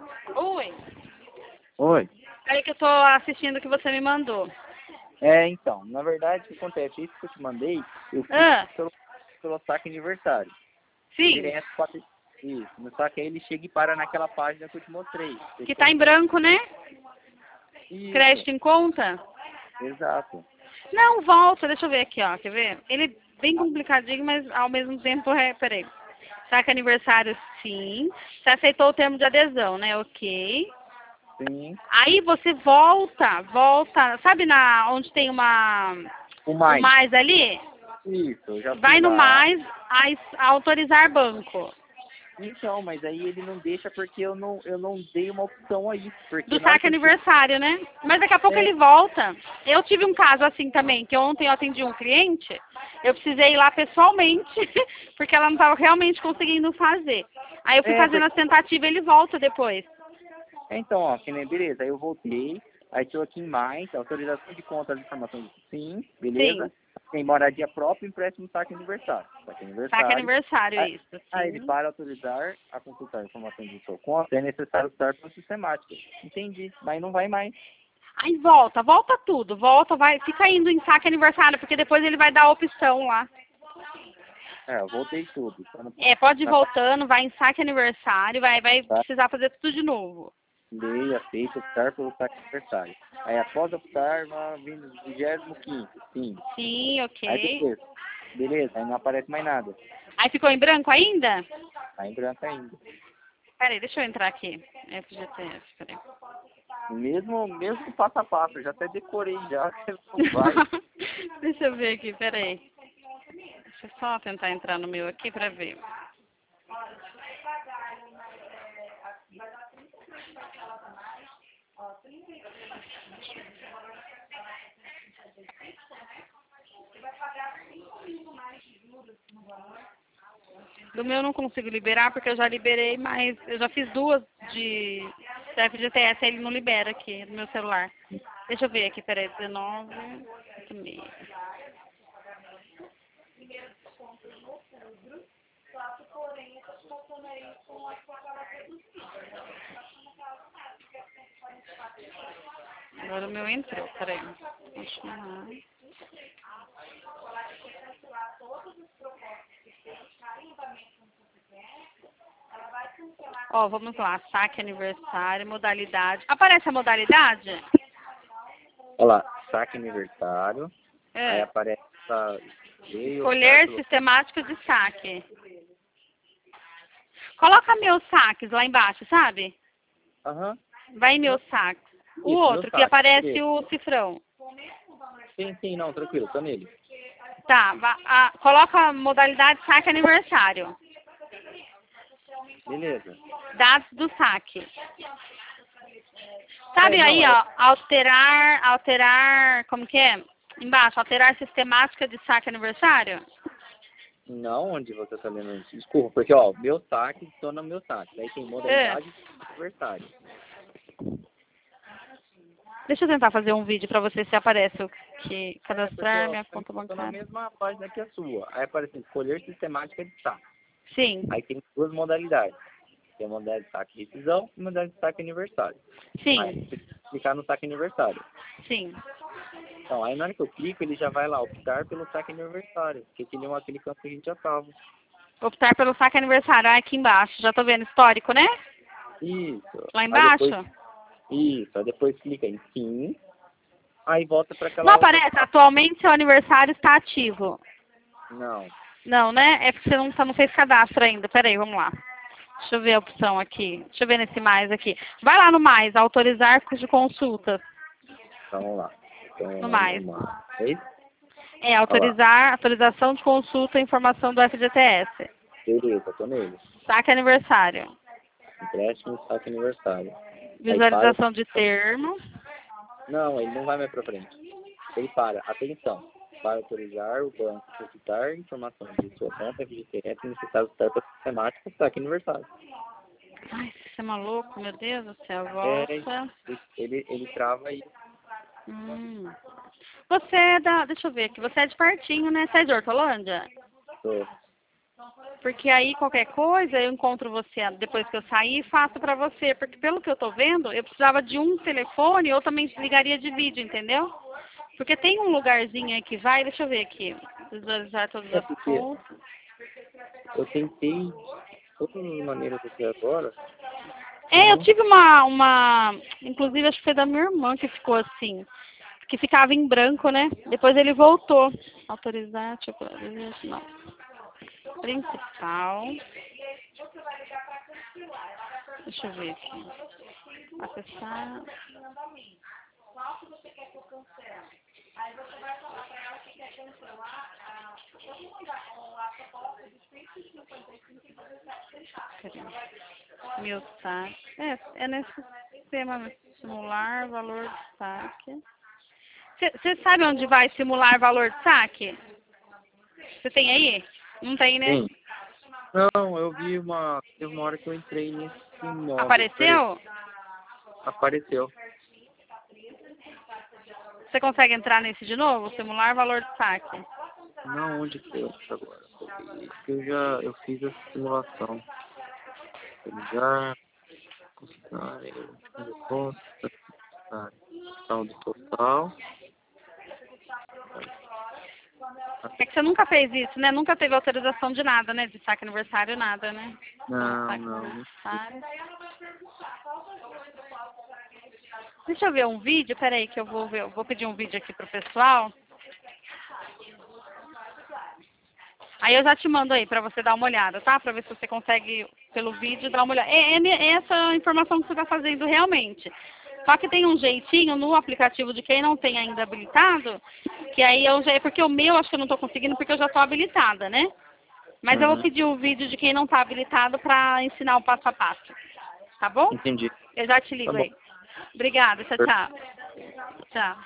Oi. Oi. Aí que eu tô assistindo o que você me mandou. Então, na verdade, o que acontece? Isso que eu te mandei, eu fiz Ah, pelo saque aniversário. sim. Direto pra... Isso, só que aí ele chega e para naquela página que eu te mostrei. Que tá em branco, né? Isso, Crédito em conta? exato. Não, volta, deixa eu ver aqui, ó. Quer ver? Ele é bem complicadinho, mas ao mesmo tempo peraí. Saque aniversário, sim. Você aceitou o termo de adesão, né? Ok. Sim. Aí você volta. Sabe onde tem O o mais. mais ali? Isso, eu já fui Vai no lá. mais, autorizar banco. Então, mas aí ele não deixa porque eu não dei uma opção aí. Porque Do na hora saque que ele... aniversário, né? Mas daqui a pouco É, ele volta. Eu tive um caso assim também, que ontem eu atendi um cliente, eu precisei ir lá pessoalmente, porque ela não estava realmente conseguindo fazer. Aí eu fui fazendo porque... as tentativas e ele volta depois. Então, ó, que nem beleza, aí eu voltei, aí estou aqui em mais, autorização de conta, as informações, sim, Sim, beleza. Tem moradia própria, empréstimo, saque aniversário. Saque saque aniversário. aniversário, Aí, isso, aí ele, sim. para autorizar a consultar informações de sua conta, é necessário optar por sistemática. Entendi, mas não vai mais. Aí volta tudo, fica indo em saque aniversário, porque depois ele vai dar a opção lá. Eu voltei tudo. Tá no, Pode ir na voltando, vai em saque aniversário, vai tá, precisar fazer tudo de novo. lei, aceito, optar pelo saque aniversário. Aí após optar, vai vir no 25º, sim. Sim, Aí ok. depois, beleza, aí não aparece mais nada. Aí ficou em branco ainda? Tá em branco ainda. Peraí, deixa eu entrar aqui. FGTS, peraí. Mesmo passo a passo, eu já até decorei já, não vai. Deixa eu ver aqui, peraí. Deixa eu só tentar entrar no meu aqui pra ver. Do meu eu não consigo liberar porque eu já liberei, mas eu já fiz duas de FGTS, ele não libera aqui no meu celular. Deixa eu ver aqui, peraí, 19, 86. Agora o meu entrou, peraí. Continuar. Ó, vamos lá, saque aniversário, modalidade. Aparece a modalidade? Olha lá, saque aniversário, aí É. aparece a veio optar Escolher pelo... sistemática de saque. Coloca meus saques lá embaixo, sabe? Aham, Vai em meus saques. O isso, meu outro, que saque, aparece beleza. o cifrão. Sim, não, tranquilo, tô nele. Tá, coloca a modalidade saque aniversário. Beleza. Dados do saque. Sabe Não, aí, ó, alterar, como que é? Embaixo, alterar sistemática de saque aniversário? não onde você tá lendo isso. Desculpa, porque, ó, meu saque, estou no meu saque. Aí tem É. modalidade de aniversário. Deixa eu tentar fazer um vídeo pra você se aparece o que Porque, cadastrar ó, minha eu conta tô na bancária. mesma página que a sua. Aí aparece escolher sistemática de saque. Sim, Aí tem duas modalidades. Tem a modalidade de saque de decisão e a modalidade de saque aniversário. Aí sim, você clicar no saque aniversário. sim. Então, aí na hora que eu clico, ele já vai lá optar pelo saque aniversário, porque aquele campo que a gente já tava. Optar pelo saque aniversário. Ah, aqui embaixo. Já tô vendo histórico, né? Isso. Lá Aí depois, embaixo. isso. Aí depois clica em sim. Aí volta para Não aquela outra aparece. página. Atualmente seu aniversário está ativo. Não. Não, né? É porque você não fez cadastro ainda. Peraí, vamos lá. Deixa eu ver a opção aqui. Deixa eu ver nesse mais aqui. Vai lá no mais. Autorizar de consulta. Então, vamos lá. No Então, mais. vamos lá. Oi? Olha lá. Autorização de consulta e informação do FGTS. Beleza, tô nele. Saque aniversário. Empréstimo, saque aniversário. Aí para. Visualização de termo. Não, ele não vai mais para frente. Ele para. Atenção. Para autorizar o banco a solicitar informações de sua conta FGTS necessário estar para sistemática, saque aniversário. Ai, você é maluco, meu Deus do céu. É, Volta. ele trava aí. Hum. Você é da. Deixa eu ver aqui. Você é de Partinho, né? Você é de Hortolândia? Tô. Porque aí qualquer coisa eu encontro você depois que eu sair e faço pra você. Porque pelo que eu tô vendo, eu precisava de um telefone ou também ligaria de vídeo, entendeu? Porque tem um lugarzinho aí que vai, deixa eu ver aqui. Visualizar todas É as porque contas. eu tentei de todas as maneiras até agora. É, eu Não. tive inclusive acho que foi da minha irmã que ficou assim, que ficava em branco, né? Depois ele voltou. Autorizar, tipo, não. Principal. Deixa eu ver aqui. Acessar. Cadê? Meu saque. É nesse sistema simular valor de saque. Você sabe onde vai simular valor de saque? Você tem aí? Não tem, né? Sim. Não, eu vi teve uma hora que eu entrei nesse modo. Peraí, Apareceu? apareceu. Você consegue entrar nesse de novo? Simular valor de saque. Não, onde que eu entro agora? Eu fiz a simulação. Atualizar, consultar, depósito, saldo total. É que você nunca fez isso, né? Nunca teve autorização de nada, né? De saque aniversário, nada, né? Não, Saque não. aniversário. Deixa eu ver um vídeo, peraí que eu vou ver. Eu vou pedir um vídeo aqui pro pessoal. Aí eu já te mando aí pra você dar uma olhada, tá? Pra ver se você consegue, pelo vídeo, dar uma olhada. É essa informação que você tá fazendo realmente. Só que tem um jeitinho no aplicativo de quem não tem ainda habilitado, que aí eu já... Porque o meu acho que eu não tô conseguindo porque eu já tô habilitada, né? Mas eu vou Uhum. pedir o vídeo de quem não tá habilitado pra ensinar o passo a passo. Tá bom? Entendi. Eu já te Tá ligo bom. aí. Obrigada, tchau, tchau. Tchau.